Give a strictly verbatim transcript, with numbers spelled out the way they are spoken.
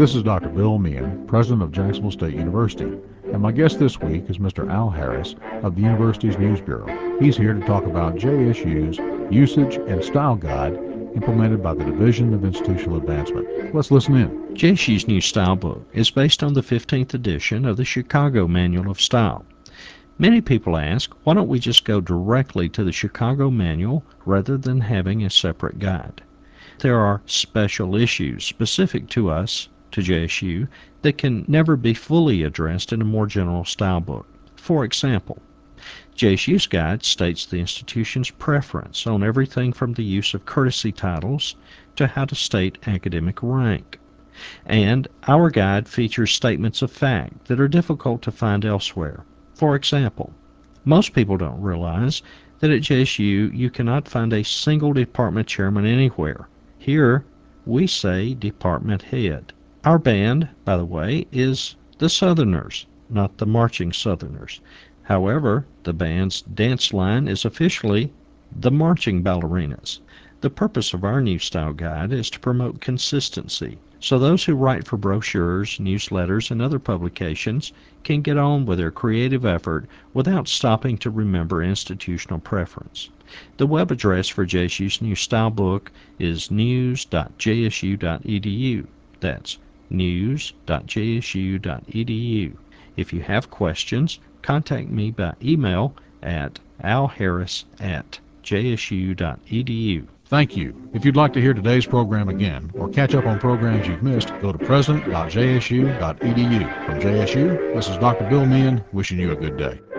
This is Doctor Bill Meehan, President of Jacksonville State University, and my guest this week is Mister Al Harris of the university's News Bureau. He's here to talk about J S U's Usage and Style Guide implemented by the Division of Institutional Advancement. Let's listen in. J S U's new style book is based on the fifteenth edition of the Chicago Manual of Style. Many people ask, why don't we just go directly to the Chicago Manual rather than having a separate guide? There are special issues specific to us, to J S U, that can never be fully addressed in a more general style book. For example, J S U's guide states the institution's preference on everything from the use of courtesy titles to how to state academic rank. And our guide features statements of fact that are difficult to find elsewhere. For example, most people don't realize that at J S U you cannot find a single department chairman anywhere. Here, we say department head. Our band, by the way, is the Southerners, not the Marching Southerners. However, the band's dance line is officially the Marching Ballerinas. The purpose of our new style guide is to promote consistency, so those who write for brochures, newsletters, and other publications can get on with their creative effort without stopping to remember institutional preference. The web address for J S U's new style book is news dot j s u dot e d u. That's news dot j s u dot e d u. If you have questions, contact me by email at alharris at j s u dot e d u. Thank you. If you'd like to hear today's program again or catch up on programs you've missed, go to president dot j s u dot e d u. From J S U, this is Doctor Bill Meehan wishing you a good day.